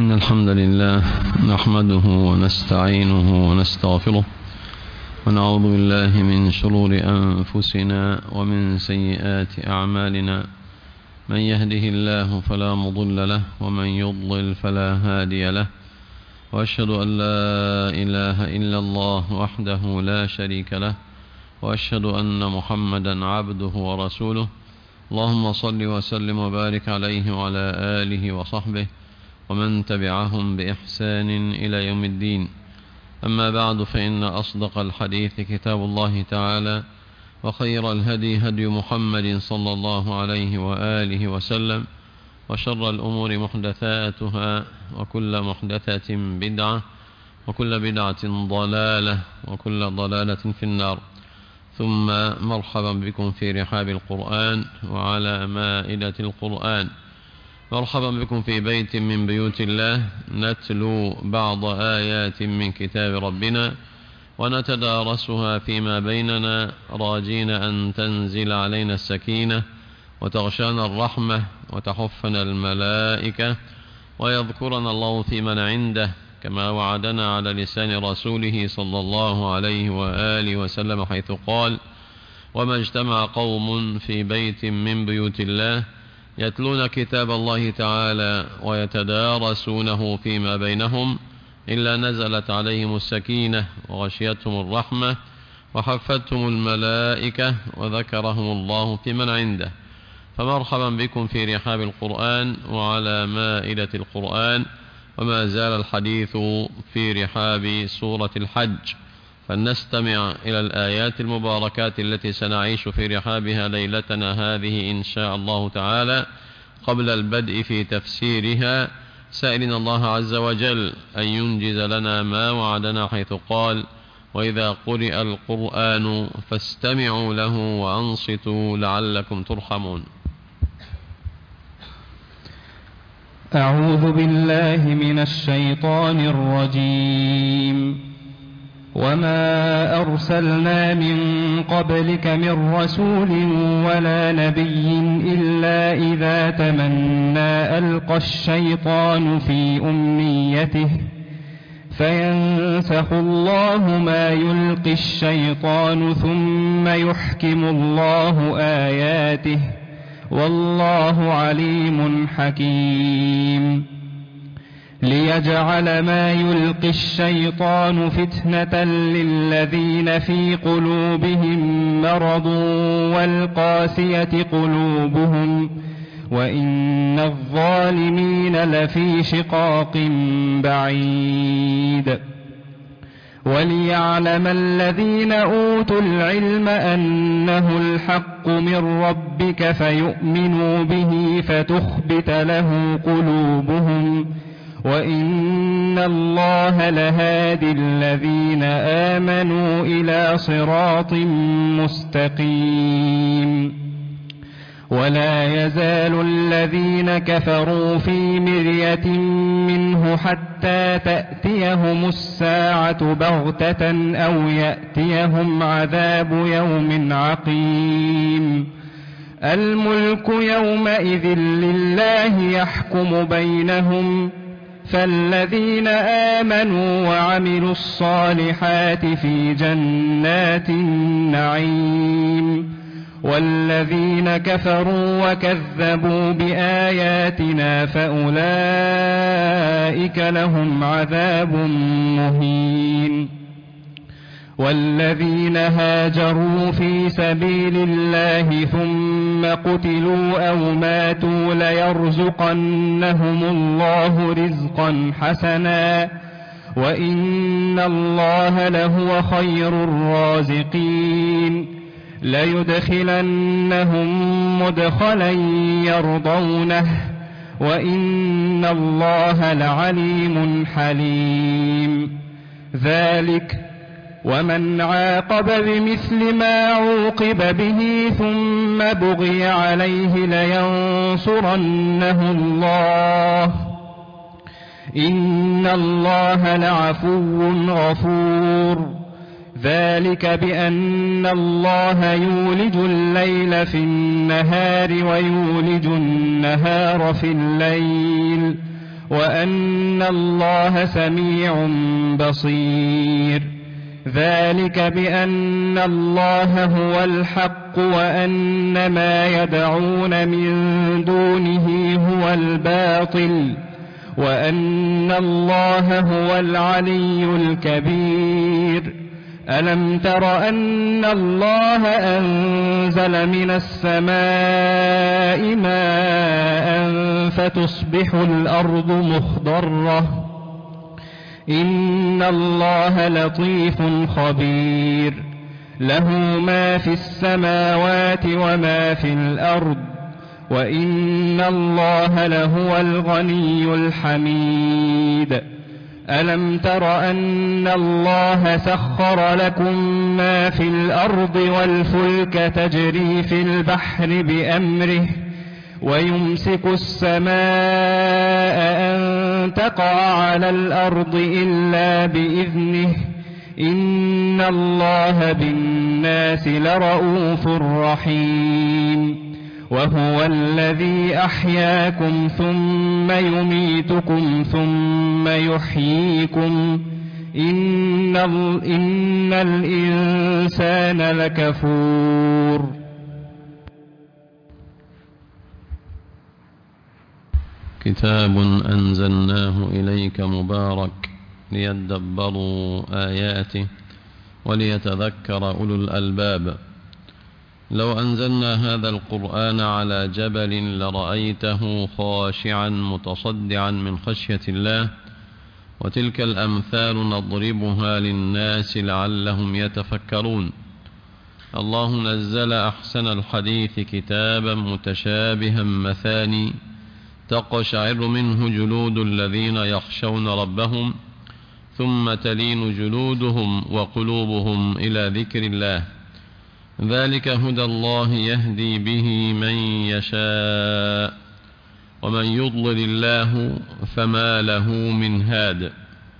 إن الحمد لله نحمده ونستعينه ونستغفره ونعوذ بالله من شرور أنفسنا ومن سيئات أعمالنا. من يهده الله فلا مضل له ومن يضلل فلا هادي له، وأشهد أن لا إله إلا الله وحده لا شريك له، وأشهد أن محمدا عبده ورسوله. اللهم صل وسلم وبارك عليه وعلى آله وصحبه ومن تبعهم بإحسان إلى يوم الدين. أما بعد، فإن أصدق الحديث كتاب الله تعالى، وخير الهدي هدي محمد صلى الله عليه وآله وسلم، وشر الأمور محدثاتها، وكل محدثة بدعة، وكل بدعة ضلالة، وكل ضلالة في النار. ثم مرحبا بكم في رحاب القرآن وعلى مائدة القرآن. مرحبا بكم في بيت من بيوت الله نتلو بعض آيات من كتاب ربنا ونتدارسها فيما بيننا، راجين أن تنزل علينا السكينة وتغشانا الرحمة وتحفنا الملائكة ويذكرنا الله في من عنده، كما وعدنا على لسان رسوله صلى الله عليه وآله وسلم، حيث قال: وما اجتمع قوم في بيت من بيوت الله يتلون كتاب الله تعالى ويتدارسونه فيما بينهم إلا نزلت عليهم السكينة وغشيتهم الرحمة وحفتهم الملائكة وذكرهم الله في من عنده. فمرحبا بكم في رحاب القرآن وعلى مائدة القرآن. وما زال الحديث في رحاب سورة الحج، فلنستمع إلى الآيات المباركات التي سنعيش في رحابها ليلتنا هذه إن شاء الله تعالى. قبل البدء في تفسيرها، سائلين الله عز وجل أن ينجز لنا ما وعدنا، حيث قال: وإذا قرئ القرآن فاستمعوا له وأنصتوا لعلكم ترحمون. أعوذ بالله من الشيطان الرجيم. وما أرسلنا من قبلك من رسول ولا نبي إلا إذا تمنى ألقى الشيطان في أمنيته فينسخ الله ما يلقي الشيطان ثم يحكم الله آياته والله عليم حكيم. ليجعل ما يلقي الشيطان فتنة للذين في قلوبهم مرض والقاسية قلوبهم وإن الظالمين لفي شقاق بعيد. وليعلم الذين أوتوا العلم أنه الحق من ربك فيؤمنوا به فتخبت له قلوبهم وإن الله لهادي الذين آمنوا إلى صراط مستقيم. ولا يزال الذين كفروا في مرية منه حتى تأتيهم الساعة بغتة أو يأتيهم عذاب يوم عقيم. الملك يومئذ لله يحكم بينهم، فالذين آمنوا وعملوا الصالحات في جنات النعيم، والذين كفروا وكذبوا بآياتنا فأولئك لهم عذاب مهين. والذين هاجروا في سبيل الله ثم قتلوا أو ماتوا ليرزقنهم الله رزقا حسنا وإن الله لهو خير الرازقين. ليدخلنهم مدخلا يرضونه وإن الله لعليم حليم. ذلك ومن عاقب بمثل ما عوقب به ثم بغي عليه لينصرنه الله إن الله لعفو غفور. ذلك بأن الله يولج الليل في النهار ويولج النهار في الليل وأن الله سميع بصير. ذلك بأن الله هو الحق وأن ما يدعون من دونه هو الباطل وأن الله هو العلي الكبير. ألم تر أن الله أنزل من السماء ماء فتصبح الأرض مخضرة. إن الله لطيف خبير. له ما في السماوات وما في الأرض وإن الله لهو الغني الحميد. ألم تر أن الله سخر لكم ما في الأرض والفلك تجري في البحر بأمره ويمسك السماء أن تقع على الأرض إلا بإذنه إن الله بالناس لرءوف رحيم. وهو الذي أحياكم ثم يميتكم ثم يحييكم إن الإنسان لكفور. كتاب أنزلناه إليك مبارك ليدبروا آياته وليتذكر أولو الألباب. لو أنزلنا هذا القرآن على جبل لرأيته خاشعا متصدعا من خشية الله. وتلك الأمثال نضربها للناس لعلهم يتفكرون. الله نزل أحسن الحديث كتابا متشابها مثاني تقشعر منه جلود الذين يخشون ربهم ثم تلين جلودهم وقلوبهم إلى ذكر الله. ذلك هدى الله يهدي به من يشاء ومن يضلل الله فما له من هاد.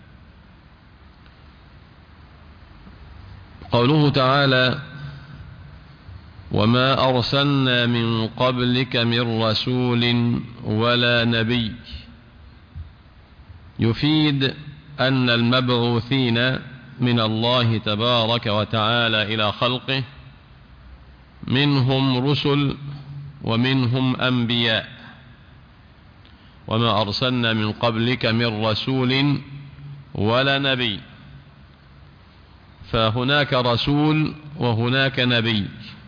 قوله تعالى: وما أرسلنا من قبلك من رسول ولا نبي، يفيد أن المبعوثين من الله تبارك وتعالى إلى خلقه منهم رسل ومنهم أنبياء. وما أرسلنا من قبلك من رسول ولا نبي، فهناك رسول وهناك نبي.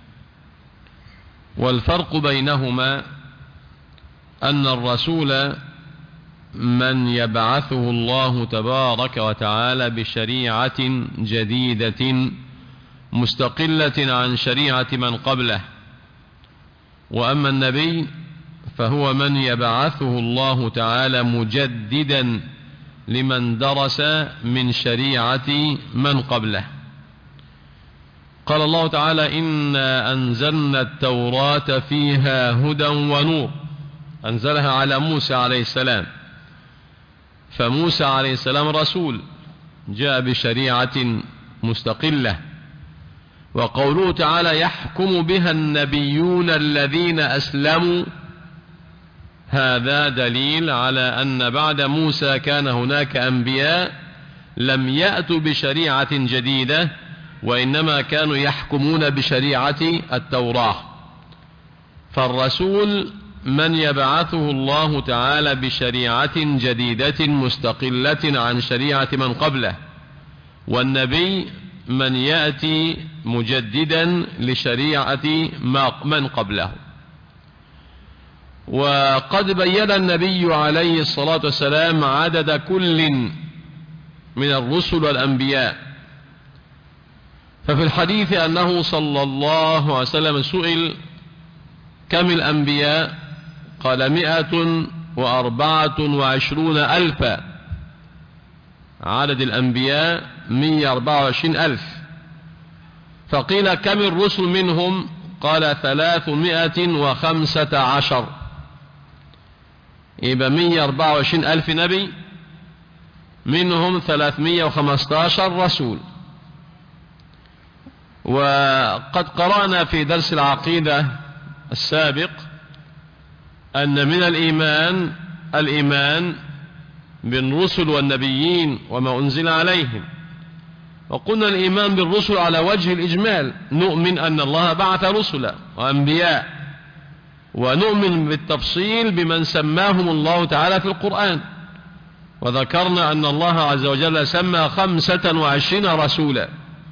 والفرق بينهما أن الرسول من يبعثه الله تبارك وتعالى بشريعة جديدة مستقلة عن شريعة من قبله. وأما النبي فهو من يبعثه الله تعالى مجددا لمن درس من شريعة من قبله. قال الله تعالى: إنا أنزلنا التوراة فيها هدى ونور. أنزلها على موسى عليه السلام، فموسى عليه السلام رسول جاء بشريعة مستقلة. وقوله تعالى: يحكم بها النبيون الذين أسلموا، هذا دليل على أن بعد موسى كان هناك أنبياء لم يأتوا بشريعة جديدة، وإنما كانوا يحكمون بشريعة التوراة. فالرسول من يبعثه الله تعالى بشريعة جديدة مستقلة عن شريعة من قبله، والنبي من يأتي مجددا لشريعة من قبله. وقد بين النبي عليه الصلاة والسلام عدد كل من الرسل والأنبياء. ففي الحديث أنه صلى الله عليه وسلم سئل: كم الأنبياء؟ قال: 124,000. عدد الأنبياء 124,000. فقيل: كم الرسل منهم؟ قال: 315. يبقى 124,000 نبي، منهم 315 رسول. وقد قرأنا في درس العقيدة السابق أن من الإيمان بالرسل والنبيين وما أنزل عليهم. وقلنا الإيمان بالرسل على وجه الإجمال، نؤمن أن الله بعث رسلا وأنبياء، ونؤمن بالتفصيل بمن سماهم الله تعالى في القرآن. وذكرنا أن الله عز وجل سمى 25 رسولا،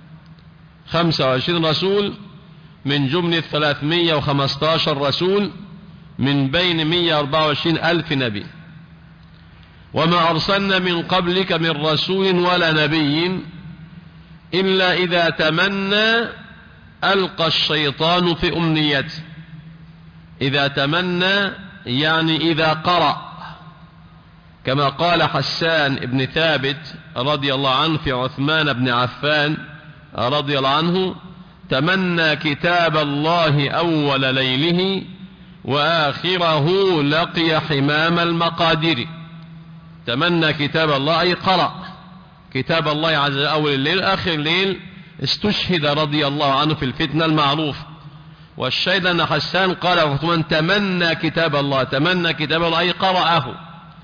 25 رسول من جملة 315 رسول من بين 124 ألف نبي. وما أرسلنا من قبلك من رسول ولا نبي إلا إذا تمنى ألقى الشيطان في أمنيته. إذا تمنى يعني إذا قرأ، كما قال حسان بن ثابت رضي الله عنه في عثمان بن عفان رضي الله عنه: تمنى كتاب الله أول ليله وآخره لقي حمام المقادير. تمنى كتاب الله أي قرأ كتاب الله عز وجل أول الليل آخر الليل. استشهد رضي الله عنه في الفتنة المعروف. والشاهد أن حسان قال عثمان: تمنى كتاب الله، تمنى كتاب الله أي قرأه.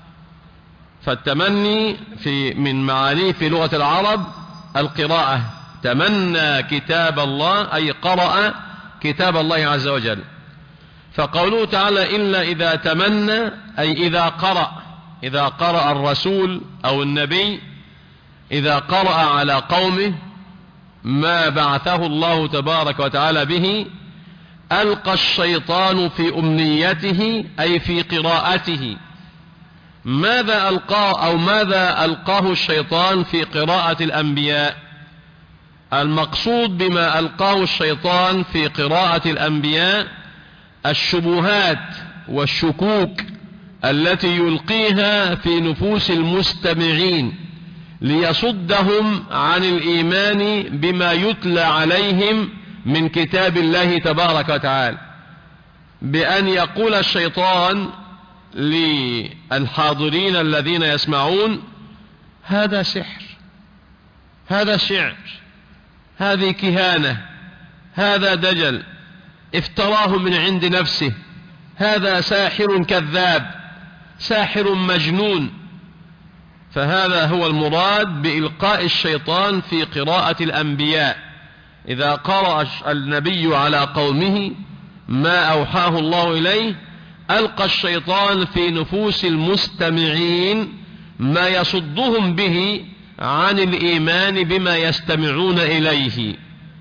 فالتمني من معانيه في لغة العرب القراءة. تمنى كتاب الله أي قرأ كتاب الله عز وجل. فقوله تعالى: إلا إذا تمنى أي إذا قرأ. إذا قرأ الرسول أو النبي، إذا قرأ على قومه ما بعثه الله تبارك وتعالى به، ألقى الشيطان في أمنيته أي في قراءته. ماذا ألقاه أو ماذا ألقاه الشيطان في قراءة الأنبياء؟ المقصود بما ألقاه الشيطان في قراءة الأنبياء الشبهات والشكوك التي يلقيها في نفوس المستمعين ليصدهم عن الإيمان بما يتلى عليهم من كتاب الله تبارك وتعالى. بأن يقول الشيطان للحاضرين الذين يسمعون: هذا سحر، هذا شعر، هذه كهانة، هذا دجل افتراه من عند نفسه، هذا ساحر كذاب، ساحر مجنون. فهذا هو المراد بإلقاء الشيطان في قراءة الأنبياء. إذا قرأ النبي على قومه ما أوحاه الله إليه، ألقى الشيطان في نفوس المستمعين ما يصدهم به عن الإيمان بما يستمعون إليه.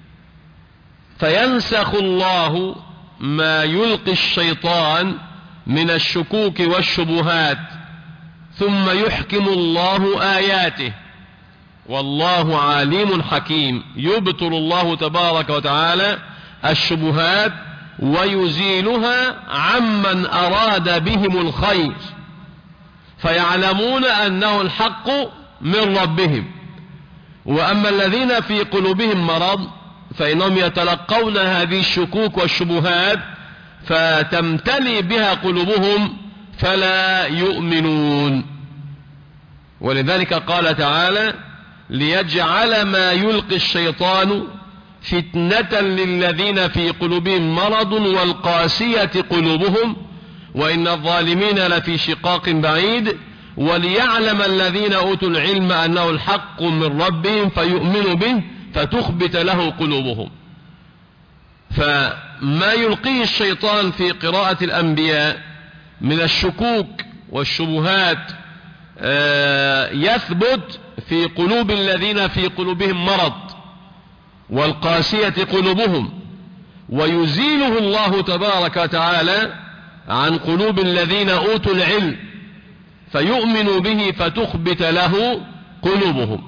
فينسخ الله ما يلقي الشيطان من الشكوك والشبهات، ثم يحكم الله آياته، والله عليم حكيم. يبطل الله تبارك وتعالى الشبهات ويزيلها عمن أراد بهم الخير، فيعلمون أنه الحق من ربهم. وأما الذين في قلوبهم مرض فإنهم يتلقون هذه الشكوك والشبهات فتمتلي بها قلوبهم فلا يؤمنون. ولذلك قال تعالى: ليجعل ما يلقي الشيطان فتنة للذين في قلوبهم مرض والقاسية قلوبهم وإن الظالمين لفي شقاق بعيد، وليعلم الذين أوتوا العلم أنه الحق من ربهم فيؤمنوا به فتخبت له قلوبهم. فما يلقيه الشيطان في قراءة الأنبياء من الشكوك والشبهات يثبت في قلوب الذين في قلوبهم مرض والقاسية قلوبهم، ويزيله الله تبارك وتعالى عن قلوب الذين أوتوا العلم فيؤمنوا به فتخبت له قلوبهم.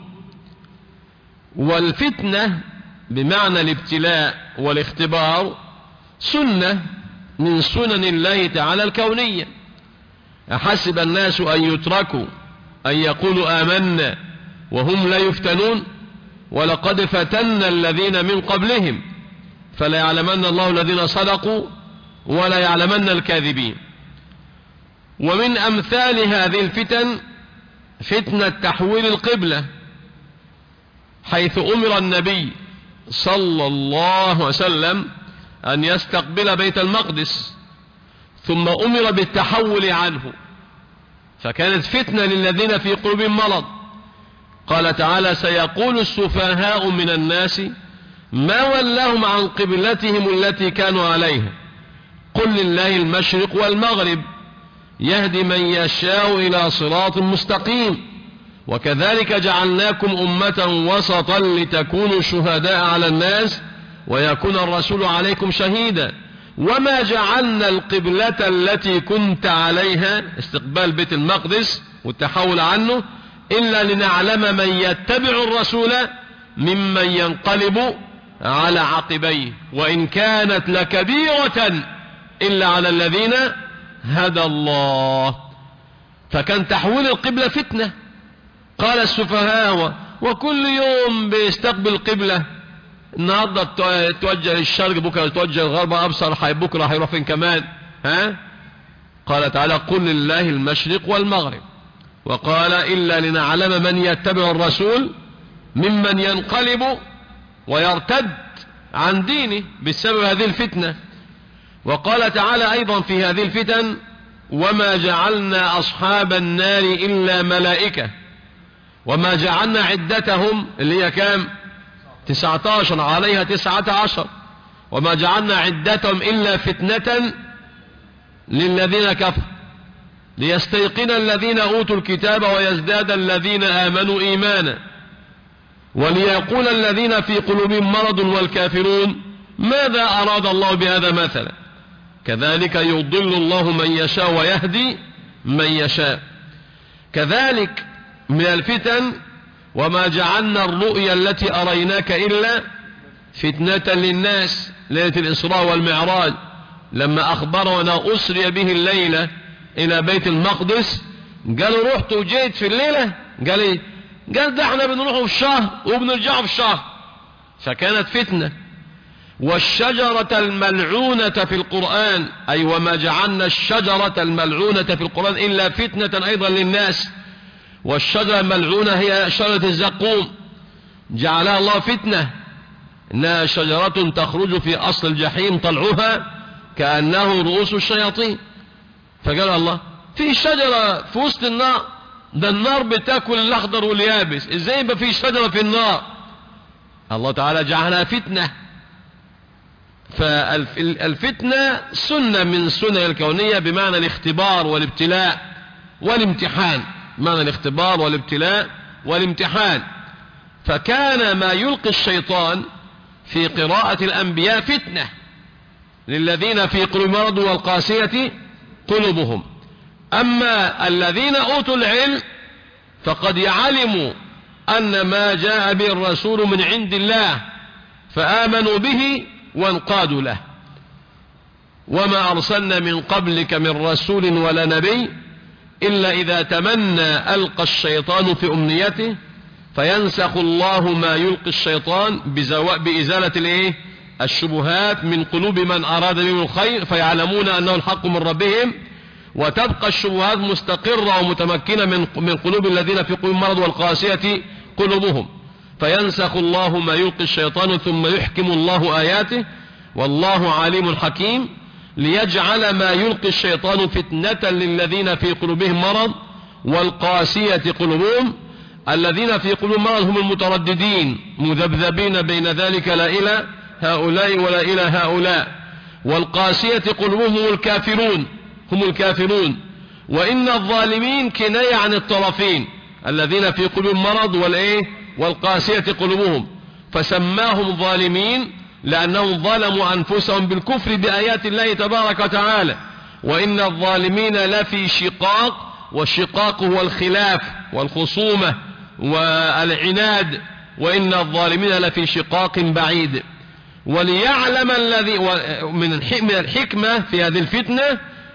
والفتنة بمعنى الابتلاء والاختبار سنة من سنن الله تعالى الكونية. أحسب الناس أن يتركوا أن يقولوا آمنا وهم لا يفتنون ولقد فتنا الذين من قبلهم فلا يعلمن الله الذين صدقوا ولا يعلمن الكاذبين. ومن أمثال هذه الفتن فتنة تحويل القبلة، حيث أمر النبي صلى الله عليه وسلم أن يستقبل بيت المقدس، ثم أمر بالتحول عنه، فكانت فتنة للذين في قلوبهم مرض. قال تعالى: سيقول السفهاء من الناس ما ولاهم عن قبلتهم التي كانوا عليها قل لله المشرق والمغرب يهدي من يشاء إلى صراط مستقيم وكذلك جعلناكم أمة وسطا لتكونوا شهداء على الناس ويكون الرسول عليكم شهيدا وما جعلنا القبلة التي كنت عليها استقبال بيت المقدس والتحول عنه إلا لنعلم من يتبع الرسول ممن ينقلب على عقبيه وإن كانت لكبيرة إلا على الذين هدى الله. فكان تحويل القبلة فتنة. قال السفهاء وكل يوم بيستقبل قبلة، النهاردة توجه للشرق بكرة توجه للغرب، أبصر بكرة هيروح فين كمان؟ قال تعالى: قل لله المشرق والمغرب. وقال: إلا لنعلم من يتبع الرسول ممن ينقلب ويرتد عن دينه بسبب هذه الفتنة. وقال تعالى أيضا في هذه الفتن: وما جعلنا أصحاب النار إلا ملائكة وما جعلنا عدتهم اللي هي كام؟ 19 عليها 19 وما جعلنا عدتهم إلا فتنة للذين كفروا ليستيقن الذين أوتوا الكتاب ويزداد الذين آمنوا إيمانا وليقول الذين في قلوبهم مرض والكافرون ماذا أراد الله بهذا مثلا كذلك يضل الله من يشاء ويهدي من يشاء. كذلك من الفتن: وما جعلنا الرؤيا التي أريناك إلا فتنة للناس. ليلة الإسراء والمعراج لما أخبرنا أسري به الليلة إلى بيت المقدس قالوا: رحت وجيت في الليلة؟ قال إيه؟ قال: ده احنا بنروح في الشهر وبنرجع في الشهر. فكانت فتنة. والشجرة الملعونة في القرآن أي وما جعلنا الشجرة الملعونة في القرآن إلا فتنة أيضا للناس. والشجرة الملعونة هي شجرة الزقوم جعلها الله فتنة، إنها شجرة تخرج في أصل الجحيم طلعها كأنه رؤوس الشياطين. فقال الله: في شجرة في وسط النار، ده النار بتاكل الأخضر واليابس، إزاي يبقى في شجرة في النار؟ الله تعالى جعلها فتنة. فالفتنة سنة من السنن الكونية بمعنى الاختبار والابتلاء والامتحان، معنى الاختبار والابتلاء والامتحان. فكان ما يلقي الشيطان في قراءة الأنبياء فتنة للذين في قلوبهم مرض والقاسية قلوبهم. أما الذين أوتوا العلم فقد يعلموا أن ما جاء به الرسول من عند الله فآمنوا به وانقادوا له. وما أرسلنا من قبلك من رسول ولا نبي إلا إذا تمنى ألقى الشيطان في أمنيته فينسخ الله ما يلقي الشيطان بإزالة الشبهات من قلوب من أراد بهم الخير فيعلمون أنه الحق من ربهم وتبقى الشبهات مستقرة ومتمكنة من قلوب الذين في قلوب مرض والقاسية قلوبهم فينسخ الله ما يلقي الشيطان ثم يحكم الله آياته والله عليم حكيم ليجعل ما يلقي الشيطان فتنة للذين في قلوبهم مرض والقاسية قلوبهم. الذين في قلوبهم مرض هم المترددين مذبذبين بين ذلك لا إلى هؤلاء ولا إلى هؤلاء، والقاسية قلوبهم هم الكافرون. وإن الظالمين كناية عن الطرفين الذين في قلوبهم مرض والقاسية قلوبهم، فسماهم ظالمين لأنهم ظلموا أنفسهم بالكفر بآيات الله تبارك وتعالى. وإن الظالمين لفي شقاق، والشقاق هو الخلاف والخصومة والعناد، وإن الظالمين لفي شقاق بعيد. وليعلم الذي من الحكمة في هذه الفتنة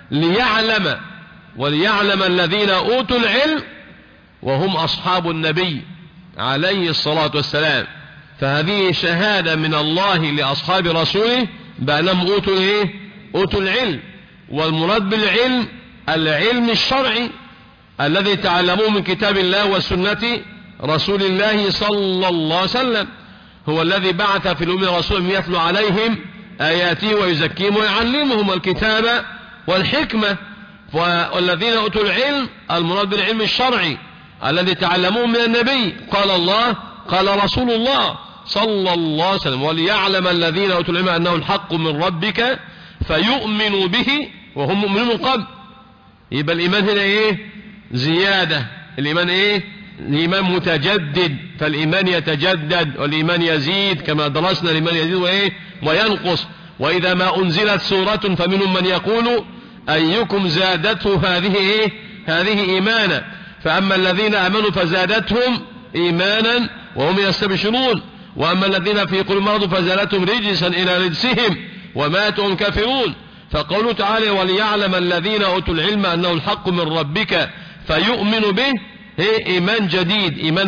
وليعلم الذين أوتوا العلم وهم أصحاب النبي عليه الصلاة والسلام. فهذه شهادة من الله لأصحاب رسوله بأنهم أوتوا العلم. والمراد بالعلم العلم الشرعي الذي تعلموه من كتاب الله وسنة رسول الله صلى الله عليه وسلم، هو الذي بعث في الأمم رسولا يتلو عليهم آياته ويزكيهم ويعلمهم الكتاب والحكمة. والذين أوتوا العلم المراد بالعلم الشرعي الذي تعلموه من النبي، قال الله قال رسول الله صلى الله عليه وسلم. وليعلم الذين أوتوا العلم أنه الحق من ربك فيؤمنوا به وهم مؤمنون من قبل. يبقى الإيمان هنا إيه؟ زيادة. الإيمان إيه؟ الإيمان متجدد، فالإيمان يتجدد والإيمان يزيد كما درسنا. الإيمان يزيد وإيه؟ وينقص. وإذا ما أنزلت سورة فمنهم من يقول أيكم زادته هذه إيه؟ هذه إيمانا. فأما الذين آمنوا فزادتهم إيمانا وهم يستبشرون، وأما الذين في قلوبهم مرض فزادتهم رجسا إلى رجسهم وماتوا هم كافرون. فقوله تعالى وليعلم الذين أوتوا العلم أنه الحق من ربك فيؤمن به، هي إيمان جديد، إيمان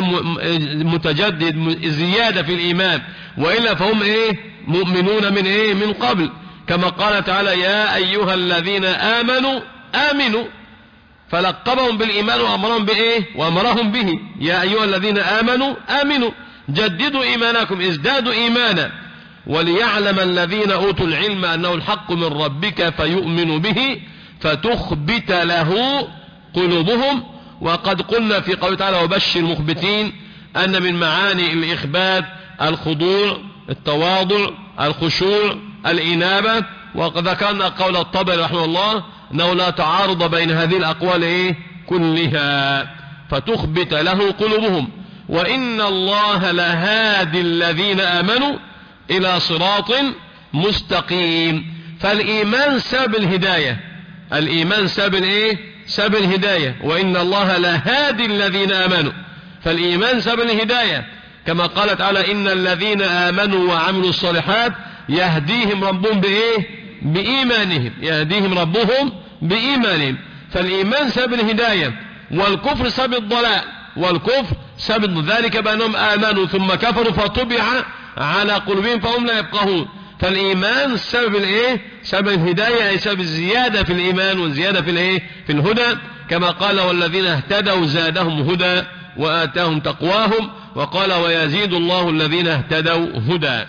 متجدد، زيادة في الإيمان. وإلا فهم إيه؟ مؤمنون من إيه؟ من قبل. كما قال تعالى يا أيها الذين آمنوا آمنوا، فلقبهم بالإيمان وأمرهم بإيه؟ وأمرهم به. يا أيها الذين آمنوا آمنوا، جددوا إيمانكم، ازدادوا إيمانا. وليعلم الذين أوتوا العلم أنه الحق من ربك فيؤمنوا به فتخبت له قلوبهم. وقد قلنا في قوله تعالى وبشر المخبتين أن من معاني الإخبات الخضوع، التواضع، الخشوع، الإنابة. وقد ذكرنا قول الطبري رحمه الله أنه لا تعارض بين هذه الأقوال إيه؟ كلها. فتخبت له قلوبهم. وإن الله لهادي الذين آمنوا إلى صراط مستقيم. فالإيمان سبب الهداية، الإيمان سبب الإيه؟ سبب الهداية. وإن الله لهادي الذين آمنوا، فالإيمان سبب الهداية. كما قال تعالى إن الذين آمنوا وعملوا الصالحات يهديهم ربهم بإيه؟ بإيمانهم، يهديهم ربهم بإيمانهم. فالإيمان سبب الهداية، والكفر سبب الضلال، والكفر سبب ذلك بأنهم آمنوا ثم كفروا فطبع على قلوبهم فهم لا يفقهون. فالإيمان سبب الإيه؟ سبب الهداية، أي سبب الزيادة في الإيمان والزيادة في الإيه؟ في الهدى. كما قال والذين اهتدوا زادهم هدى وآتاهم تقواهم. وقال ويزيد الله الذين اهتدوا هدى.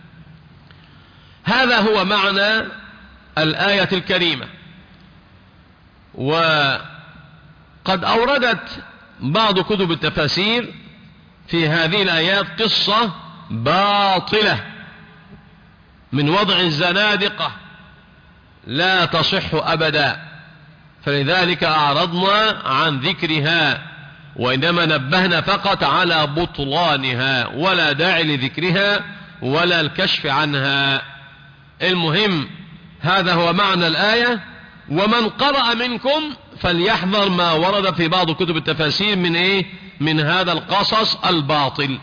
هذا هو معنى الآية الكريمة. وقد أوردت بعض كتب التفاسير في هذه الآيات قصة باطلة من وضع الزنادقة لا تصح أبدا، فلذلك أعرضنا عن ذكرها، وإنما نبهنا فقط على بطلانها، ولا داعي لذكرها ولا الكشف عنها. المهم هذا هو معنى الآية. ومن قرأ منكم فليحذر ما ورد في بعض كتب التفاسير من إيه؟ من هذا القصص الباطل.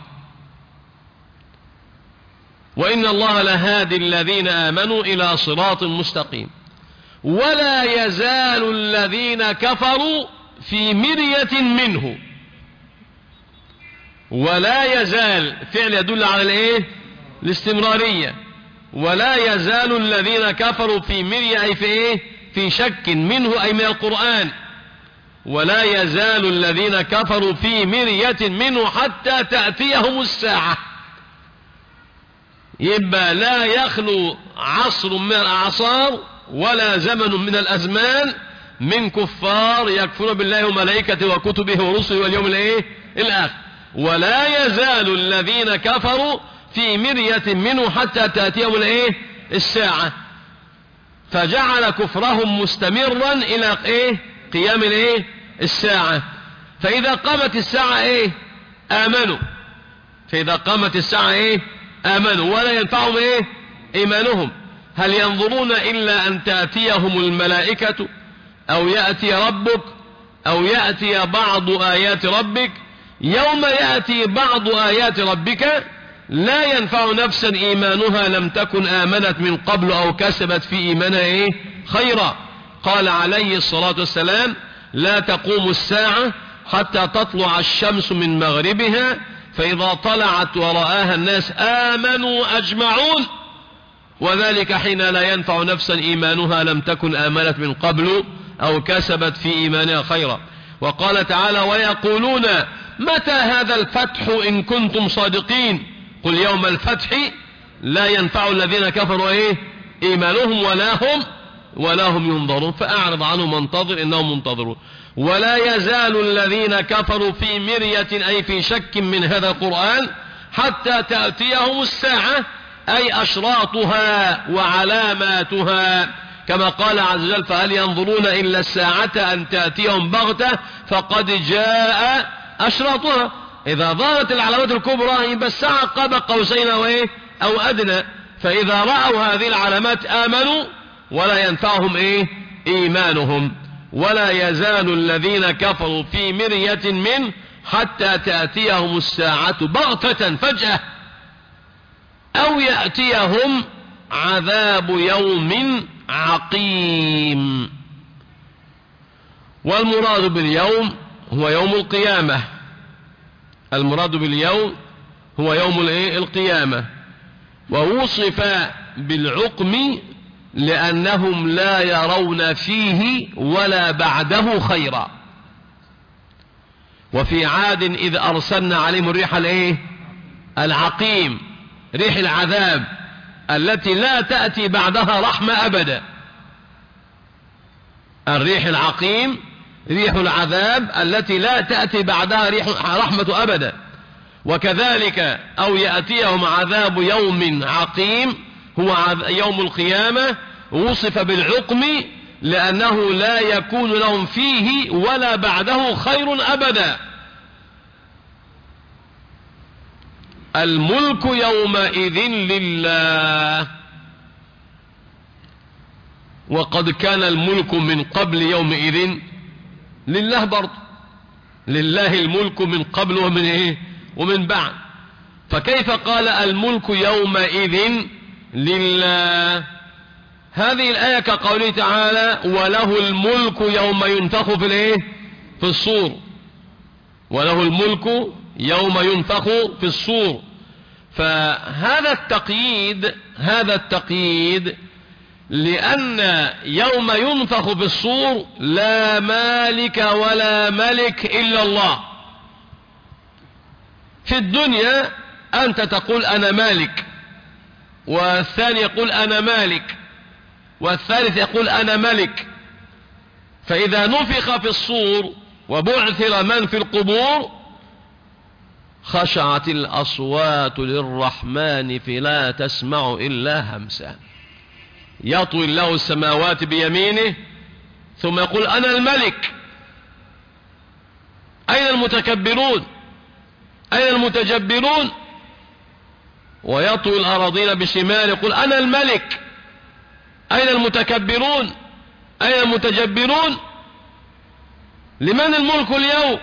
وإن الله لهادي الذين آمنوا إلى صراط مستقيم. ولا يزال الذين كفروا في مرية منه. ولا يزال فعل يدل على الإيه؟ الاستمرارية. ولا يزال الذين كفروا في مرية، أي في إيه؟ في شك منه، أي من القرآن. ولا يزال الذين كفروا في مرية منه حتى تأتيهم الساعة. يبقى لا يخلو عصر من الأعصار ولا زمن من الأزمان من كفار يكفرون بالله وملائكته وكتبه ورسله واليوم الإيه؟ الآخر. ولا يزال الذين كفروا في مرية منه حتى تأتيهم الإيه؟ الساعة. فجعل كفرهم مستمرا إلى إيه؟ قيام الإيه؟ الساعة. فإذا قامت الساعة إيه؟ آمنوا. فإذا قامت الساعة إيه؟ آمنوا ولا ينفعهم إيه؟ إيمانهم. هل ينظرون إلا أن تأتيهم الملائكة أو يأتي ربك أو يأتي بعض آيات ربك؟ يوم يأتي بعض آيات ربك لا ينفع نفسا إيمانها لم تكن آمنت من قبل أو كسبت في إيمانها إيه؟ خيرا. قال عليه الصلاة والسلام لا تقوم الساعة حتى تطلع الشمس من مغربها، فإذا طلعت ورآها الناس آمنوا أجمعون، وذلك حين لا ينفع نفسا إيمانها لم تكن آمنت من قبل أو كسبت في إيمانها خيرا. وقال تعالى ويقولون متى هذا الفتح إن كنتم صادقين؟ قل يوم الفتح لا ينفع الذين كفروا إيه؟ إيمانهم ولا هم ينظرون فأعرض عنهم وانتظر إنهم منتظرون. ولا يزال الذين كفروا في مرية أي في شك من هذا القرآن حتى تأتيهم الساعة أي أشراطها وعلاماتها، كما قال عز وجل فهل ينظرون إلا الساعة أن تأتيهم بغتة فقد جاء أشراطها. إذا ظهرت العلامات الكبرى يبقى الساعة قاب قوسين أو أدنى، فإذا رأوا هذه العلامات آمنوا ولا ينفعهم إيمانهم. ولا يزال الذين كفروا في مرية منه حتى تأتيهم الساعة بغتة فجأة أو يأتيهم عذاب يوم عقيم. والمراد باليوم هو يوم القيامة، المراد باليوم هو يوم القيامة. ووصف بالعقم لأنهم لا يرون فيه ولا بعده خيرا. وفي عاد إذ أرسلنا عليهم الريح العقيم، ريح العذاب التي لا تأتي بعدها رحمة أبدا. الريح العقيم ريح العذاب التي لا تأتي بعدها رحمة أبدا. وكذلك أو يأتيهم عذاب يوم عقيم هو يوم القيامة، وصف بالعقم لأنه لا يكون لهم فيه ولا بعده خير أبدا. الملك يومئذ لله. وقد كان الملك من قبل يومئذ لله برضه، لله الملك من قبل ومن بعد. فكيف قال الملك يومئذ لله؟ هذه الآية كقوله تعالى وله الملك يوم ينفخ في الصور، وله الملك يوم ينفخ في الصور. فهذا التقييد لأن يوم ينفخ في الصور لا مالك ولا ملك إلا الله. في الدنيا أنت تقول أنا مالك، والثاني يقول أنا مالك، والثالث يقول أنا ملك. فإذا نفخ في الصور وبعثر من في القبور خشعت الأصوات للرحمن فلا تسمع إلا همسا. يطوي الله السماوات بيمينه ثم يقول أنا الملك، أين المتكبرون أين المتجبرون؟ ويطوي الأراضين بشماله يقول أنا الملك، أين المتكبرون أين المتجبرون؟ لمن الملك اليوم؟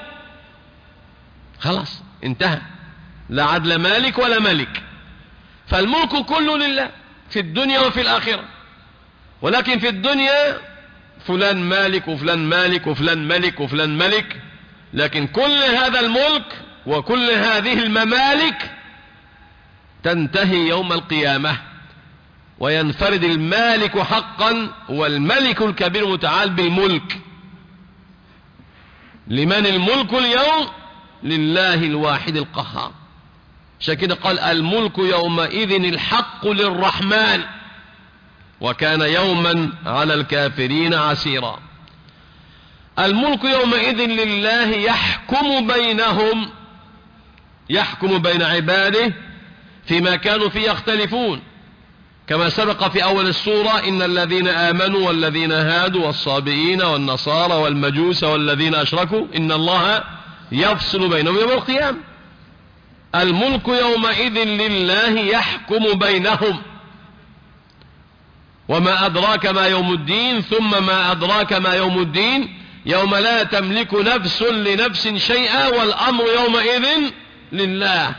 خلاص انتهى، لا عدل مالك ولا ملك. فالملك كله لله في الدنيا وفي الآخرة. ولكن في الدنيا فلان مالك وفلان مالك وفلان ملك وفلان ملك، لكن كل هذا الملك وكل هذه الممالك تنتهي يوم القيامة، وينفرد المالك حقا والملك الكبير متعال بالملك. لمن الملك اليوم؟ لله الواحد القهار. عشان كده قال الملك يومئذ الحق للرحمن وكان يوما على الكافرين عسيرا. الملك يومئذ لله يحكم بينهم، يحكم بين عباده فيما كانوا فيه يختلفون، كما سبق في أول السورة إن الذين آمنوا والذين هادوا والصابئين والنصارى والمجوس والذين أشركوا إن الله يفصل بينهم يوم القيامة. الملك يومئذ لله يحكم بينهم. وما أدراك ما يوم الدين، ثم ما أدراك ما يوم الدين، يوم لا تملك نفس لنفس شيئا والأمر يومئذ لله.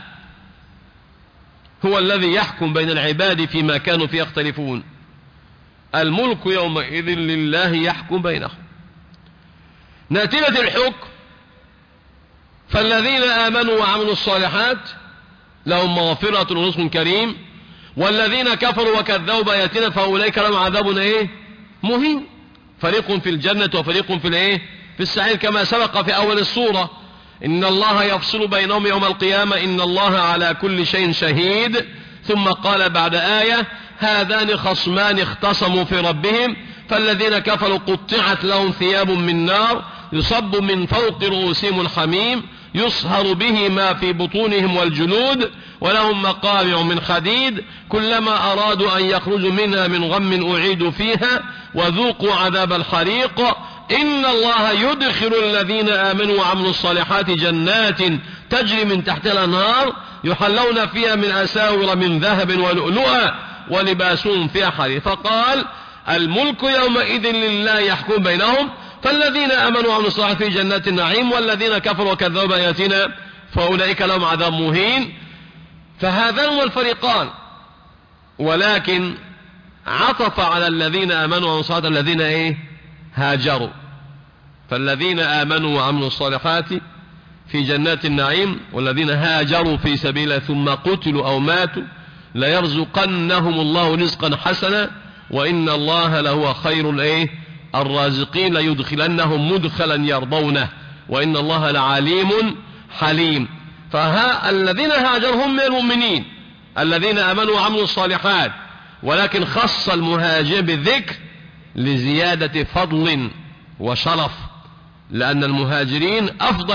هو الذي يحكم بين العباد فيما كانوا فيه يختلفون. الملك يومئذ لله يحكم بينهم. نتيجة الحكم فالذين آمنوا وعملوا الصالحات لهم مغفرة ورزق كريم، والذين كفروا وكذبوا بآياتنا فأولئك لهم عذاب مهين. فريق في الجنة وفريق في السعير، كما سبق في أول السورة إن الله يفصل بينهم يوم القيامة إن الله على كل شيء شهيد. ثم قال بعد آية هذان خصمان اختصموا في ربهم فالذين كفروا قطعت لهم ثياب من نار يصب من فوق رؤوسهم الحميم يصهر به ما في بطونهم والجلود ولهم مقامع من حديد كلما أرادوا أن يخرجوا منها من غم أعيدوا فيها وذوقوا عذاب الحريق إن الله يدخل الذين آمنوا وعملوا الصالحات جنات تجري من تحتها الأنهار يحلون فيها من أساور من ذهب ولؤلؤا ولباسهم فيها حرير. فقال الملك يومئذ لله يحكم بينهم فالذين آمنوا وعملوا الصالحات في جنات النعيم والذين كفروا وكذبوا بآياتنا فأولئك لهم عذاب مهين. فهذان هما الفريقان، ولكن عطف على الذين آمنوا وعملوا الصالحات الذين هاجروا. فالذين آمنوا وعملوا الصالحات في جنات النعيم والذين هاجروا في سبيله ثم قتلوا أو ماتوا ليرزقنهم الله رزقا حسنا وإن الله لهو خير الرازقين ليدخلنهم مدخلا يرضونه وإن الله لعليم حليم. الذين هاجروا هم من المؤمنين الذين آمنوا وعملوا الصالحات، ولكن خص المهاجر بالذكر لزيادة فضل وشرف، لأن المهاجرين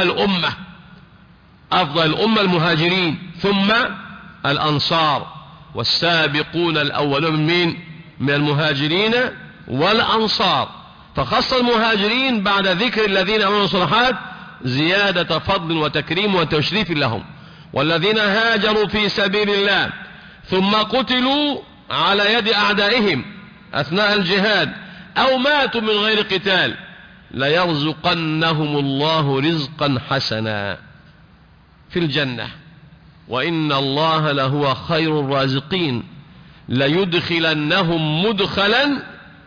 أفضل الأمة المهاجرين ثم الأنصار والسابقون الأولون من المهاجرين والأنصار. فخص المهاجرين بعد ذكر الذين آمنوا الصالحات زيادة فضل وتكريم وتشريف لهم. والذين هاجروا في سبيل الله ثم قتلوا على يد أعدائهم أثناء الجهاد أو ماتوا من غير قتال ليرزقنهم الله رزقا حسنا في الجنة وإن الله لهو خير الرازقين ليدخلنهم مدخلا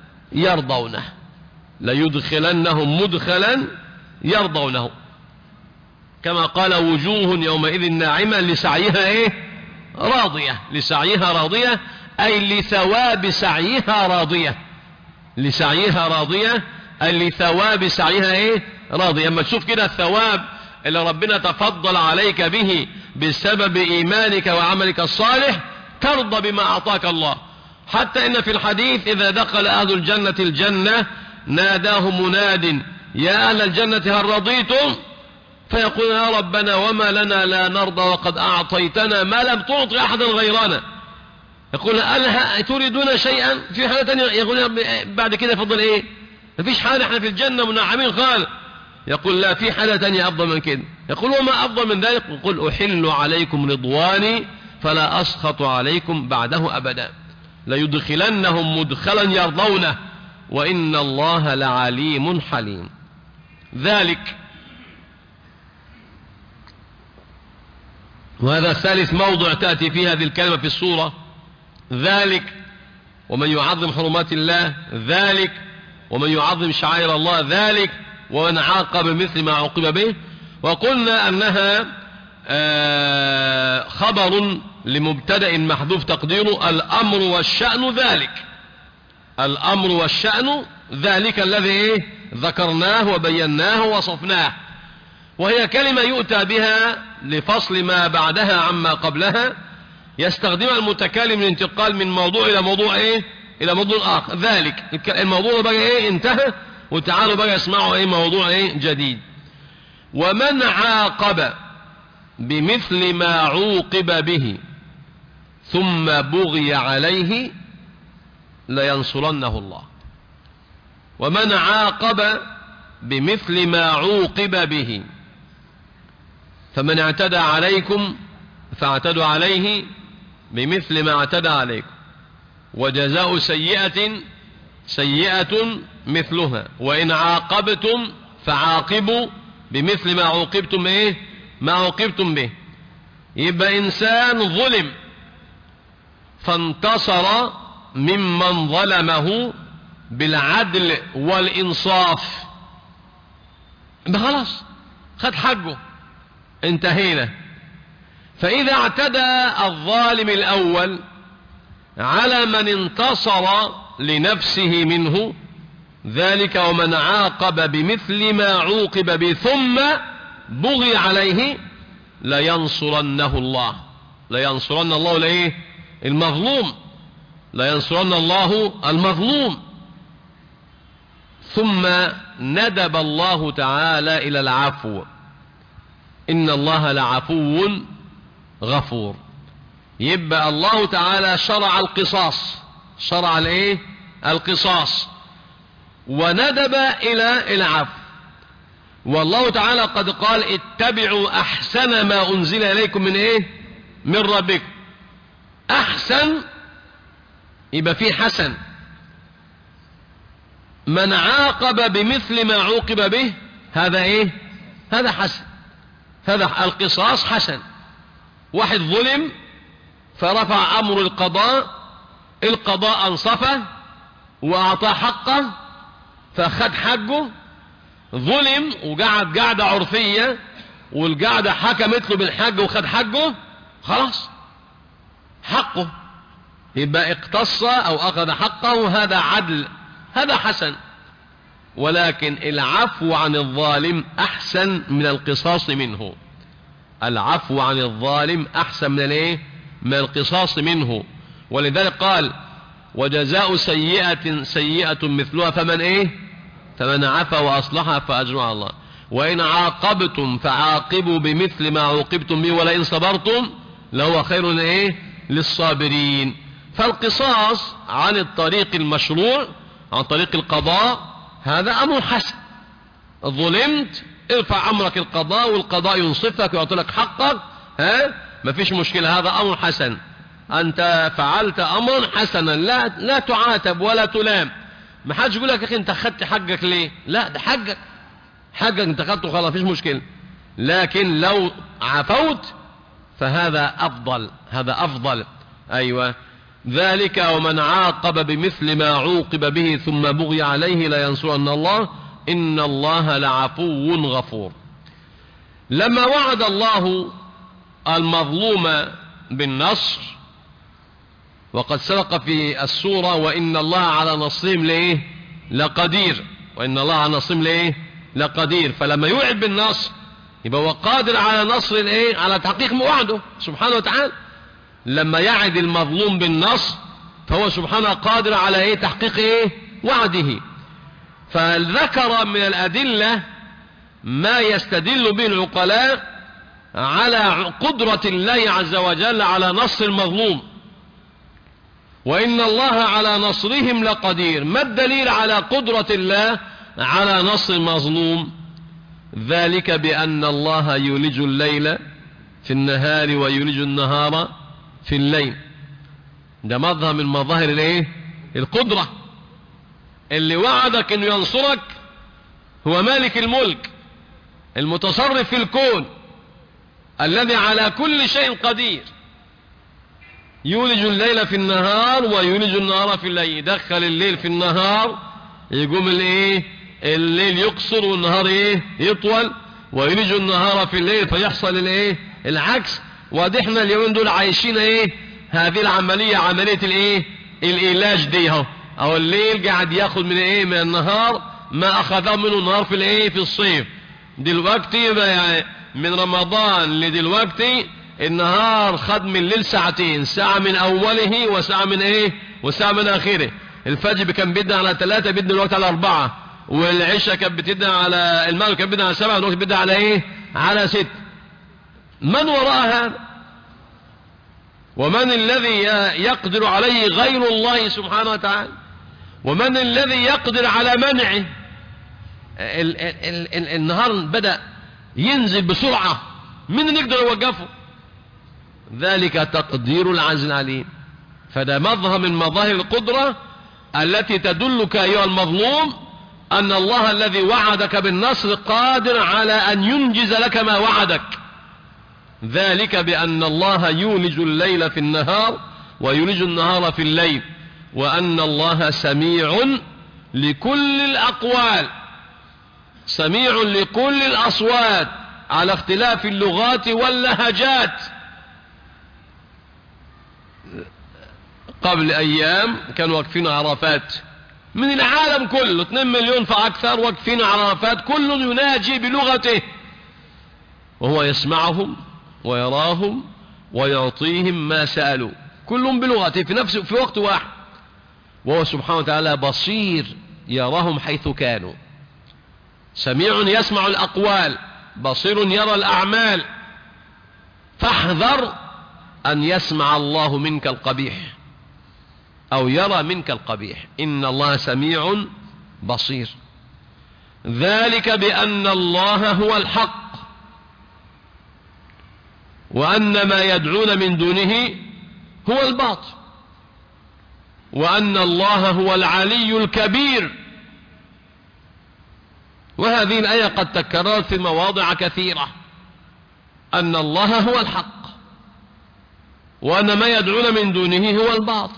يرضونه كما قال وجوه يومئذ ناعمة لسعيها راضية أي لثواب سعيها راضية أي لثواب سعيها راضية. أما تشوف كده الثواب اللي ربنا تفضل عليك به بسبب إيمانك وعملك الصالح ترضى بما أعطاك الله. حتى إن في الحديث إذا دخل أهل الجنة الجنة ناداه مناد يا أهل الجنة هل رضيتم؟ فيقول يا ربنا وما لنا لا نرضى وقد أعطيتنا ما لم تعط أحدا غيرنا. يقول هل تريدون شيئا في حالة تانية؟ يقول بعد كده فضل مفيش حاجة احنا في الجنة منعمين خالص. يقول لا في حالة تانية أفضل من كده. يقول وما أفضل من ذلك؟ يقول أحل عليكم رضواني فلا أسخط عليكم بعده أبدا ليدخلنهم مدخلا يرضونه وإن الله لعليم حليم. ذلك، وهذا ثالث موضع تأتي فيه هذه الكلمة في السورة، ذلك ومن يعظم حرمات الله، ذلك ومن يعظم شعائر الله، ذلك ومن عاقب مثل ما عوقب به. وقلنا أنها خبر لمبتدأ محذوف تقديره الأمر والشأن ذلك، الأمر والشأن ذلك الذي ذكرناه وبيناه ووصفناه. وهي كلمة يؤتى بها لفصل ما بعدها عما قبلها يستخدمها المتكلم للانتقال من موضوع إلى موضوع إلى موضوع آخر. ذلك الموضوع بقى انتهى وتعالوا بقى اسمعوا موضوع جديد. ومن عاقب بمثل ما عوقب به ثم بغي عليه لينصرنه الله. ومن عاقب بمثل ما عوقب به فمن اعتدى عليكم فاعتدوا عليه بمثل ما اعتدى عليكم وجزاء سيئة مثلها وإن عاقبتم فعاقبوا بمثل ما عوقبتم ما عوقبتم به. يبقى إنسان ظلم فانتصر ممن ظلمه بالعدل والإنصاف، خلاص خد حقه انتهينا. فإذا اعتدى الظالم الأول على من انتصر لنفسه منه ذلك ومن عاقب بمثل ما عوقب به ثم بغي عليه لينصرنه الله. لينصرن الله المظلوم، لينصرن الله المظلوم. ثم ندب الله تعالى إلى العفو. إن الله لعفو غفور. يبقى الله تعالى شرع القصاص، شرع الايه؟ القصاص، وندب إلى العفو. والله تعالى قد قال اتبعوا أحسن ما أنزل إليكم من ايه؟ من ربكم. أحسن يبقى فيه حسن. من عاقب بمثل ما عوقب به هذا ايه؟ هذا حسن، هذا القصاص حسن. واحد ظلم فرفع أمر القضاء أنصفه وأعطاه حقه فأخذ حقه. ظلم وقعد قعدة عرفية والقعدة حكمت له بالحق وخد حقه، خلاص حقه، يبقى اقتص أو أخذ حقه، هذا عدل، هذا حسن. ولكن العفو عن الظالم أحسن من القصاص منه. العفو عن الظالم أحسن من الايه؟ من القصاص منه. ولذلك قال وجزاء سيئة مثلها فمن ايه؟ فمن عفا وأصلح فأجر على الله. وإن عاقبتم فعاقبوا بمثل ما عوقبتم به ولئن صبرتم لهو خير ايه؟ للصابرين. فالقصاص عن الطريق المشروع، عن طريق القضاء، هذا أمر حسن. ظلمت ارفع أمرك القضاء والقضاء ينصفك ويعطي لك حقك، ما فيش مشكلة، هذا أمر حسن. أنت فعلت أمرا حسنا، لا تعاتب ولا تلام. ما حدش يقول لك يا أخي أنت أخذت حقك ليه؟ لا، ده حقك أنت أخذته خلاص، فيش مشكلة. لكن لو عفوت فهذا أفضل، هذا أفضل. أيوة، ذلك ومن عاقب بمثل ما عوقب به ثم بغي عليه لينصرن الله إن الله لعفو غفور. لما وعد الله المظلوم بالنصر، وقد سبق في السورة وإن الله على نصرهم ليه؟ لقدير. وإن الله على نصرهم ليه؟ لقدير. فلما يوعد بالنصر يبقى هو قادر على نصر الايه؟ على تحقيق وعده سبحانه وتعالى. لما يعد المظلوم بالنصر فهو سبحانه قادر على ايه؟ تحقيق ايه؟ وعده. فذكر من الأدلة ما يستدل به العقلاء على قدرة الله عز وجل على نصر المظلوم. وإن الله على نصرهم لقدير. ما الدليل على قدرة الله على نصر المظلوم؟ ذلك بأن الله يولج الليل في النهار ويولج النهار في الليل. ده مظهر من مظاهر الايه؟ القدرة. اللي وعدك انه ينصرك هو مالك الملك المتصرف في الكون الذي على كل شيء قدير. يولج الليل في النهار ويولج النهار في الليل. يدخل الليل في النهار يقوم الايه؟ الليل يقصر والنهار ايه؟ يطول. ويولج النهار في الليل فيحصل الايه؟ العكس. ودحنا اليومين دول عايشين ايه؟ هذه العملية، عملية الايه؟ الإيلاج دي اهو. او الليل قاعد ياخذ من ايه؟ من النهار ما اخذه منه النهار في الايه؟ في الصيف. دلوقتي يعني من رمضان لدلوقتي النهار خد من الليل ساعتين، ساعة من اوله وساعة من ايه؟ وساعة من اخره. الفجر كان بيدنا على 3، بيدنا الوقت على 4. والعشاء كانت بتدنا على المغرب كانت بتدنا على 7، والوقت بيدنا على ايه؟ على 6. من وراء هذا؟ ومن الذي يقدر عليه غير الله سبحانه وتعالى؟ ومن الذي يقدر على منعه؟ النهار بدأ ينزل بسرعة، من نقدر يوقفه؟ ذلك تقدير العزيز العليم. فده مظهر من مظاهر القدرة التي تدلك أيها المظلوم أن الله الذي وعدك بالنصر قادر على أن ينجز لك ما وعدك. ذلك بأن الله يولج الليل في النهار ويولج النهار في الليل، وأن الله سميع لكل الأقوال، سميع لكل الأصوات على اختلاف اللغات واللهجات. قبل أيام كانوا واقفين عرفات من العالم كله، 2 مليون فأكثر واقفين عرفات، كل يناجي بلغته وهو يسمعهم ويراهم ويعطيهم ما سألوا، كلهم بلغته في وقت واحد. وهو سبحانه وتعالى بصير يراهم حيث كانوا. سميع يسمع الأقوال، بصير يرى الأعمال. فاحذر أن يسمع الله منك القبيح أو يرى منك القبيح. إن الله سميع بصير. ذلك بأن الله هو الحق وأن ما يدعون من دونه هو الباطل، وأن الله هو العلي الكبير. وهذه الآية قد تكررت في مواضع كثيرة، أن الله هو الحق وأن ما يدعون من دونه هو الباطل.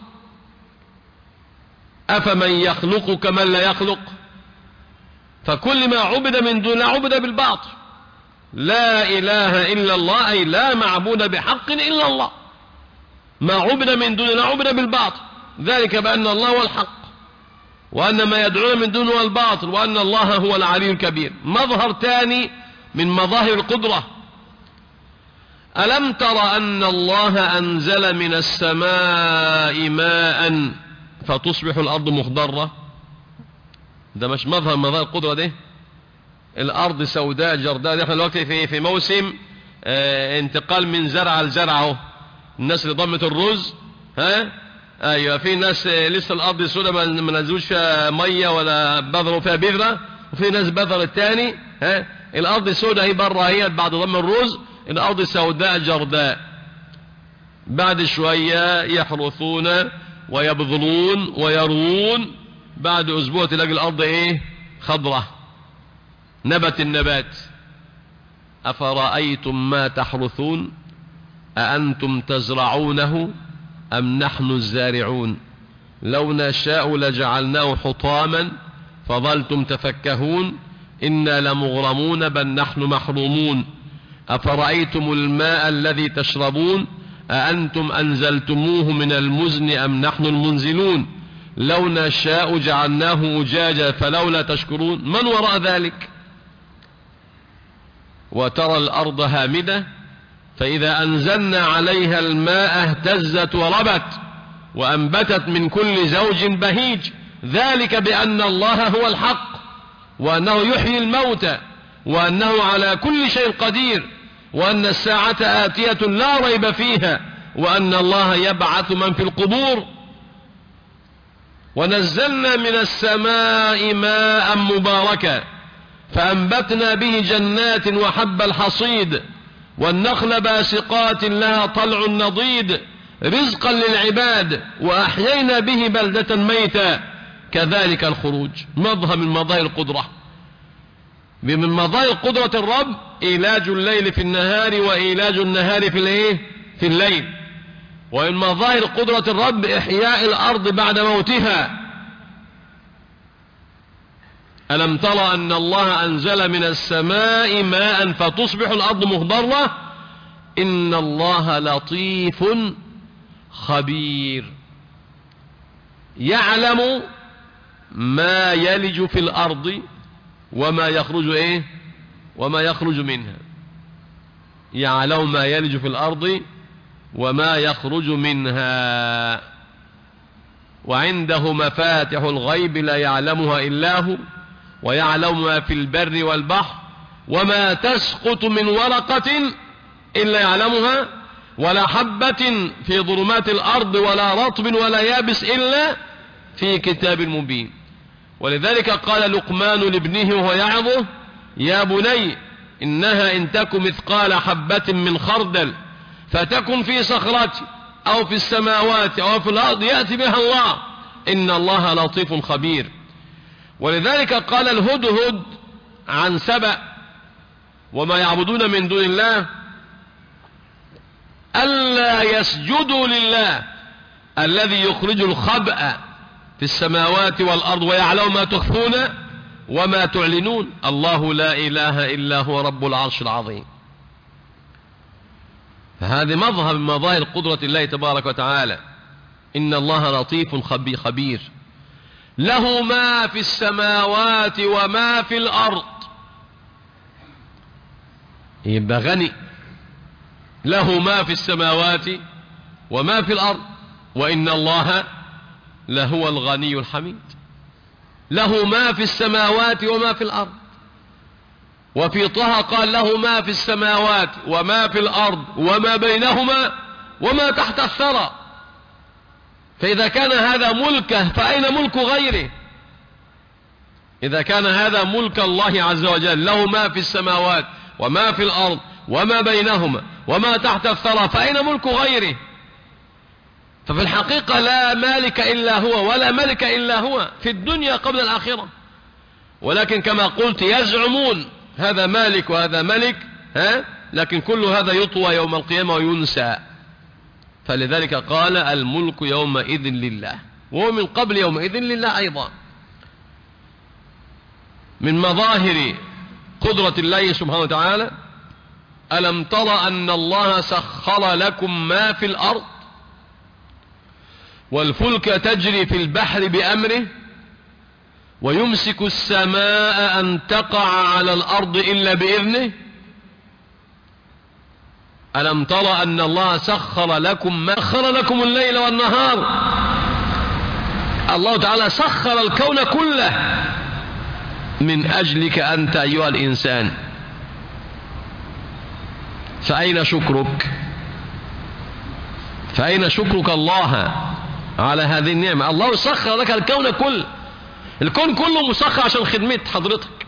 أفمن يخلق كمن لا يخلق؟ فكل ما عبد من دون عبد بالباطل. لا إله إلا الله، أي لا معبود بحق إلا الله. ما عبد من دون لا عبد بالباطل. ذلك بأن الله هو الحق وأن ما يدعون من دونه هو الباطل وأن الله هو العلي الكبير. مظهر ثاني من مظاهر القدرة: ألم تر أن الله أنزل من السماء ماء فتصبح الأرض مخضرة؟ ده مش مظهر مظاهر القدرة ده؟ الأرض سوداء جرداء. نحن دلوقتي في موسم انتقال من زرعة لزرعة. الناس اللي ضمت الرز، ايوه، في ناس لسه الأرض سوداء ما نزلوش فيها مية ولا بذروا فيها بذرة، وفي ناس بذر الثاني. الأرض سوداء هي بره، هي بعد ضم الرز الأرض سوداء جرداء. بعد شوية يحرثون ويبذلون ويروون، بعد أسبوع تلاقي الأرض خضرة، نبت النبات. أفرأيتم ما تحرثون أأنتم تزرعونه أم نحن الزارعون لو نشاء لجعلناه حطاما فظلتم تفكهون إنا لمغرمون بل نحن محرومون. أفرأيتم الماء الذي تشربون أأنتم أنزلتموه من المزن أم نحن المنزلون لو نشاء جعلناه أجاجا فلولا تشكرون. من وراء ذلك؟ وترى الأرض هامدة فإذا أنزلنا عليها الماء اهتزت وربت وأنبتت من كل زوج بهيج. ذلك بأن الله هو الحق وأنه يحيي الموتى وأنه على كل شيء قدير وأن الساعة آتية لا ريب فيها وأن الله يبعث من في القبور. ونزلنا من السماء ماء مباركا فأنبتنا به جنات وحب الحصيد والنخل باسقات لها طلع نضيد رزقا للعباد وأحيينا به بلدة ميتا كذلك الخروج. مظهر من مظاهر القدرة. من مظاهر قدرة الرب إيلاج الليل في النهار وإيلاج النهار في الليل. ومن مظاهر قدرة الرب إحياء الأرض بعد موتها. ألم ترى أن الله أنزل من السماء ماء فتصبح الأرض مخضرة إن الله لطيف خبير يعلم ما يلج في الأرض وما يخرج وما يخرج منها. يعلم ما يلج في الأرض وما يخرج منها. وعنده مفاتح الغيب لا يعلمها إلا هو ويعلم ما في البر والبحر وما تسقط من ورقة إلا يعلمها ولا حبة في ظلمات الأرض ولا رطب ولا يابس إلا في كتاب مبين. ولذلك قال لقمان لابنه وهو يعظه يا بني إنها إن تك مثقال حبة من خردل فتكن في صخرة أو في السماوات أو في الأرض يأتي بها الله إن الله لطيف خبير. ولذلك قال الهدهد عن سبأ وما يعبدون من دون الله ألا يسجدوا لله الذي يخرج الخبأ في السماوات والأرض ويعلم ما تخفون وما تعلنون الله لا إله إلا هو رب العرش العظيم. فهذا مظهر من مظاهر قدرة الله تبارك وتعالى. إن الله لطيف خبير له ما في السماوات وما في الأرض. يبقى غني، له ما في السماوات وما في الأرض وإن الله لهو الغني الحميد. له ما في السماوات وما في الأرض. وفي طه قال له ما في السماوات وما في الأرض وما بينهما وما تحت الثرى. فإذا كان هذا ملكه فأين ملك غيره؟ إذا كان هذا ملك الله عز وجل له ما في السماوات وما في الأرض وما بينهما وما تحت الثرى فأين ملك غيره؟ ففي الحقيقة لا مالك إلا هو ولا ملك إلا هو في الدنيا قبل الآخرة. ولكن كما قلت يزعمون هذا مالك وهذا ملك، لكن كل هذا يطوى يوم القيامة وينسى. فلذلك قال الملك يومئذ لله، وهو من قبل يومئذ لله أيضا. من مظاهر قدرة الله سبحانه وتعالى ألم تر أن الله سخر لكم ما في الأرض والفلك تجري في البحر بأمره ويمسك السماء أن تقع على الأرض إلا بإذنه. ألم تر أن الله سخر لكم الليل والنهار. الله تعالى سخر الكون كله من أجلك أنت أيها الإنسان. فأين شكرك؟ فأين شكرك الله على هذه النعمة؟ الله سخر لك الكون كله، الكون كله مسخر عشان خدمة حضرتك،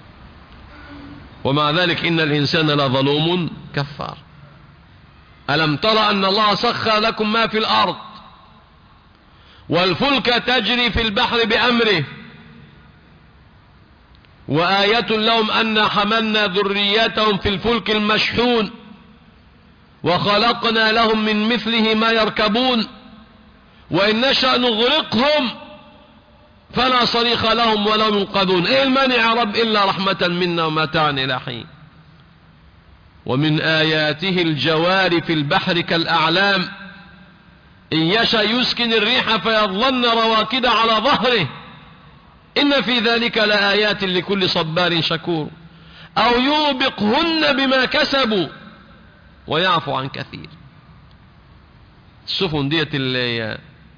ومع ذلك إن الإنسان لظلوم كفار. ألم تر أن الله سخر لكم ما في الأرض والفلك تجري في البحر بأمره وآية لهم أن حملنا ذريتهم في الفلك المشحون وخلقنا لهم من مثله ما يركبون وإن نشأ نغرقهم فلا صريخ لهم ولا ينقذون. إيه المانع يا رب إلا رحمة منا ومتاعا إلى حين. ومن آياته الجوار في البحر كالأعلام إن يشأ يسكن الريح فيظلن رواكد على ظهره إن في ذلك لآيات لكل صبار شكور أو يوبقهن بما كسبوا ويعفو عن كثير. السفن ديت اللي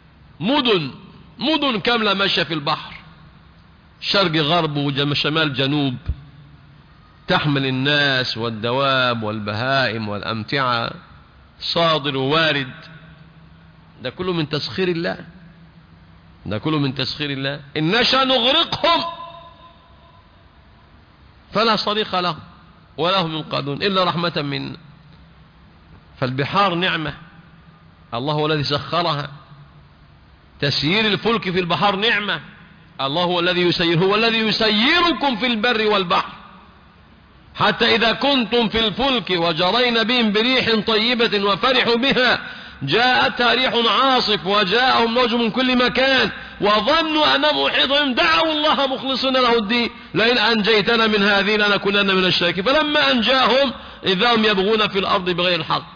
مدن كاملة ماشية في البحر شرق غرب وشمال جنوب تحمل الناس والدواب والبهائم والأمتعة صادر ووارد. ده كله من تسخير الله، ده كله من تسخير الله. إن نشأ نغرقهم فلا صريخ لهم ولا هم ينقذون إلا رحمة منا. فالبحار نعمة، الله هو الذي سخرها. تسيير الفلك في البحر نعمة، الله هو الذي يسير، هو الذي يسيركم في البر والبحر حتى إذا كنتم في الفلك وجرين بهم بريح طيبة وفرحوا بها جاءتها ريح عاصف وجاءهم موج من كل مكان وظنوا أنهم محيط بهم دعوا الله مخلصين له الدين لئن أنجيتنا من هذه لنكونن من الشاكرين فلما أنجاهم إذا هم يبغون في الأرض بغير الحق.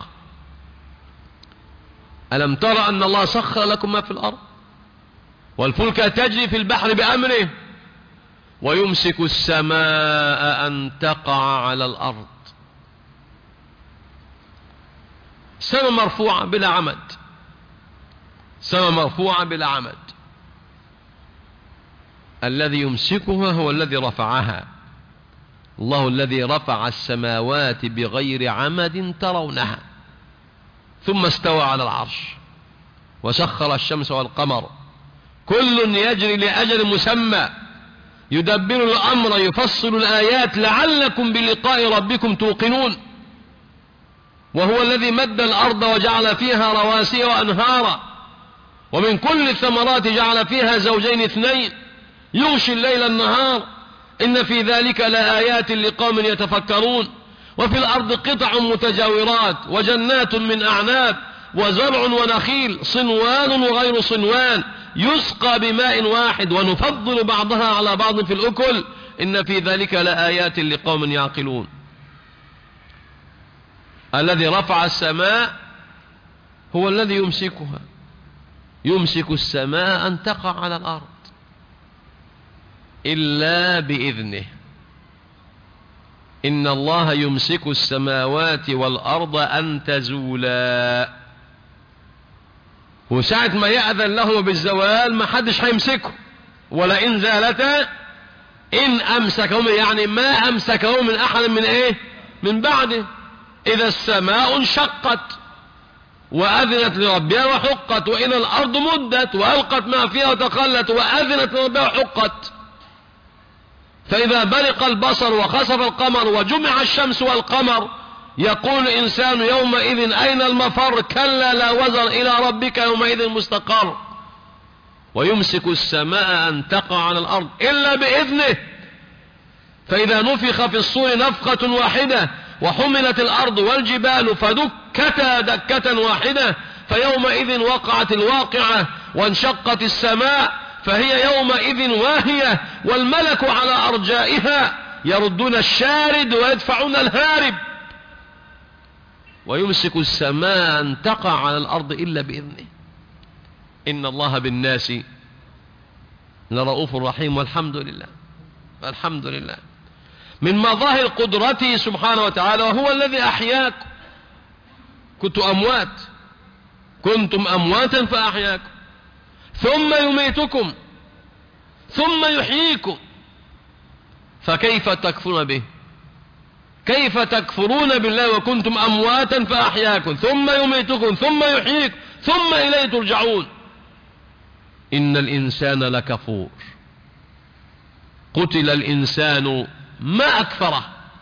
ألم تر أن الله سخر لكم ما في الأرض والفلك تجري في البحر بأمره ويمسك السماء أن تقع على الأرض. سماء مرفوعة بلا عمد، سماء مرفوعة بلا عمد. الذي يمسكها هو الذي رفعها، الله الذي رفع السماوات بغير عمد ترونها ثم استوى على العرش وسخر الشمس والقمر كل يجري لأجل مسمى يدبر الأمر يفصل الآيات لعلكم بلقاء ربكم توقنون. وهو الذي مد الأرض وجعل فيها رواسي وأنهارا ومن كل الثمرات جعل فيها زوجين اثنين يغشي الليل النهار إن في ذلك لآيات لقوم يتفكرون. وفي الأرض قطع متجاورات وجنات من أعناب وزرع ونخيل صنوان وغير صنوان يسقى بماء واحد ونفضل بعضها على بعض في الأكل إن في ذلك لآيات لقوم يعقلون. الذي رفع السماء هو الذي يمسكها، يمسك السماء أن تقع على الأرض إلا بإذنه. إن الله يمسك السماوات والأرض أن تزولا. وساعة ما يأذن له بالزوال ما حدش هيمسكه ولئن زالتا إن أمسكهم، يعني ما أمسكهم من أحد من إيه؟ من بعده. إذا السماء انشقت وأذنت لربها وحقت، وإذا الأرض مدت وألقت ما فيها وتخلت وأذنت لربها وحقت. فإذا برق البصر وخسف القمر وجمع الشمس والقمر يقول الإنسان يومئذ أين المفر؟ كلا لا وزر، إلى ربك يومئذ مستقر. ويمسك السماء أن تقع على الأرض إلا بإذنه. فإذا نفخ في الصور نفخة واحدة وحملت الأرض والجبال فدكتا دكة واحدة فيومئذ وقعت الواقعة وانشقت السماء فهي يومئذ واهية والملك على أرجائها يردون الشارد ويدفعون الهارب. ويمسك السماء أن تقع على الأرض إلا بإذنه. إن الله بالناس لرؤوف رحيم. والحمد لله، الحمد لله من مظاهر قدرته سبحانه وتعالى، وهو الذي أحياكم. كنتم أمواتا فأحياكم، ثم يميتكم ثم يحييكم، فكيف تكفرون به؟ كيف تكفرون بالله وكنتم أمواتا فأحياكم ثم يميتكم ثم يحييكم ثم إليه ترجعون. إن الإنسان لكفور. قتل الإنسان ما أكفره.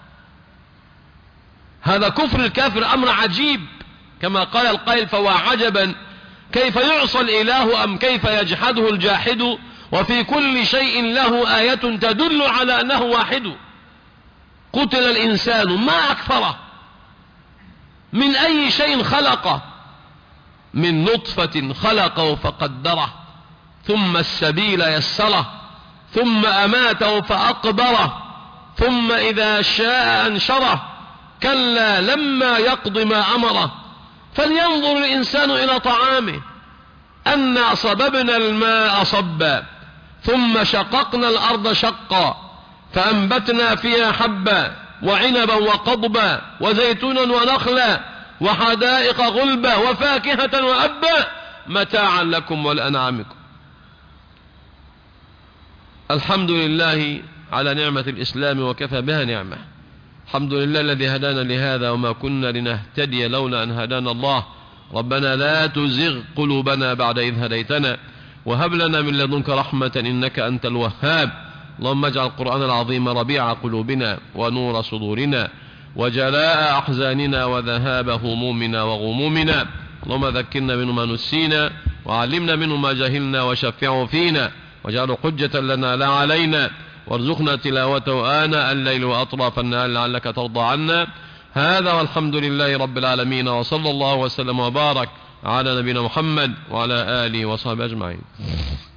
هذا كفر الكافر أمر عجيب، كما قال القائل: فوا عجبا كيف يعصى الإله أم كيف يجحده الجاحد، وفي كل شيء له آية تدل على أنه واحد. قتل الإنسان ما أكفره. من أي شيء خلقه؟ من نطفة خلقه فقدره، ثم السبيل يسره، ثم أماته فأقبره، ثم إذا شاء أنشره، كلا لما يقض ما أمره. فلينظر الإنسان إلى طعامه، أنا صببنا الماء صبا، ثم شققنا الأرض شقا، فأنبتنا فيها حبا وعنبا وقضبا وزيتونا ونخلا وحدائق غلبا وفاكهة وأبا متاعا لكم ولأنعامكم. الحمد لله على نعمة الإسلام وكفى بها نعمة. الحمد لله الذي هدانا لهذا وما كنا لنهتدي لولا أن هدانا الله. ربنا لا تزغ قلوبنا بعد إذ هديتنا وهب لنا من لدنك رحمة إنك أنت الوهاب. اللهم اجعل القرآن العظيم ربيع قلوبنا ونور صدورنا وجلاء أحزاننا وذهاب همومنا وغمومنا. اللهم ذكرنا منه ما نسينا وعلمنا منه ما جهلنا وشفعه فينا واجعله حجة لنا لا علينا، وارزقنا تلاوته آناء الليل وأطراف النهار لعلك ترضى عنا. هذا والحمد لله رب العالمين، وصلى الله وسلم وبارك على نبينا محمد وعلى آله وصحبه أجمعين.